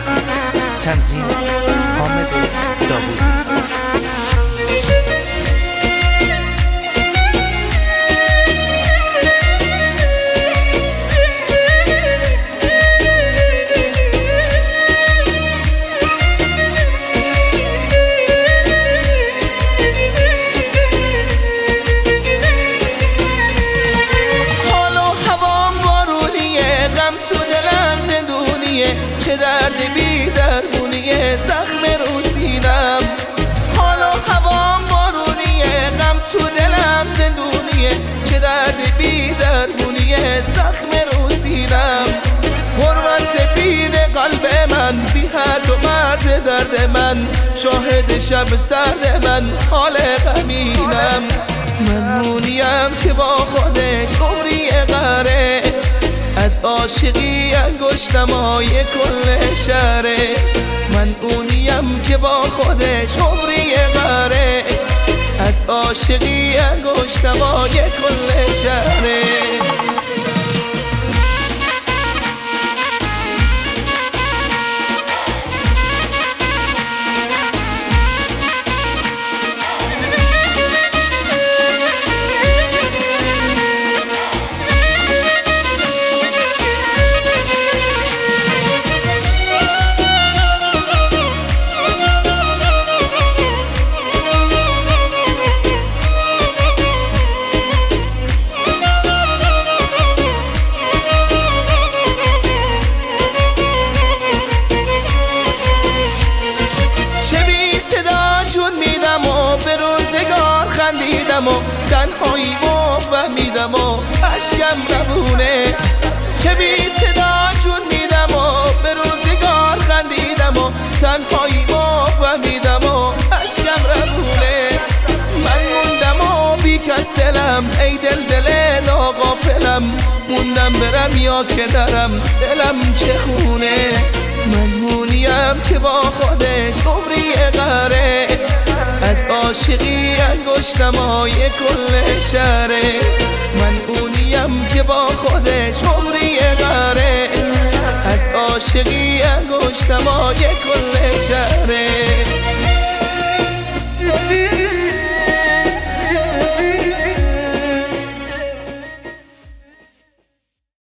تنظیم حامد داوودی. چه درد بی درمونیه زخم رو سینم، حال و هوام بارونیه، غم تو دلم زندونیه. چه درد بی درمونیه زخم رو سینم، پروسل بین قلب من، بی حد و مرز درد من، شاهد شب سرد من، حال غمینم. من مونیم که با خودش عمری قره، از عاشقی انگشتمای کل شهره. من اونیم که با خودش عمری قره، از عاشقی انگشتمای کل شهره. به روزگار خندیدم و تنهایی با فهمیدم و اشکم روونه. چه بی صدا جون میدم و به روزگار خندیدم و تنهایی با فهمیدم و اشکم روونه. من موندم و بی کس دلم، ای دل ناغافلم، موندم برم یا که درم، دلم چه خونه. من مونیم که با خودش عمری قره، از عاشقی انگشتمای کل شهره. من اونیم که با خودش عمری قره، از عاشقی انگشتمای کل شهره.